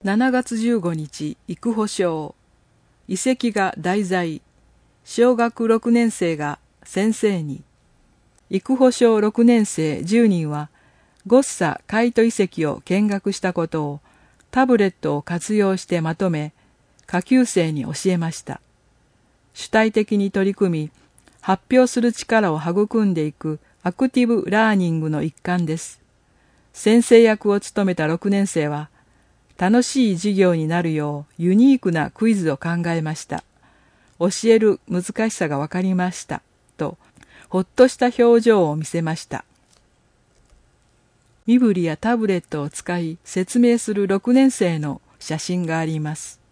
7月15日、育保賞。遺跡が題材。小学6年生が先生に。育保賞6年生10人は、ゴッサカイト遺跡を見学したことをタブレットを活用してまとめ、下級生に教えました。主体的に取り組み、発表する力を育んでいくアクティブラーニングの一環です。先生役を務めた6年生は、楽しい授業になるようユニークなクイズを考えました。教える難しさがわかりました。と、ほっとした表情を見せました。身振りやタブレットを使い説明する6年生の写真があります。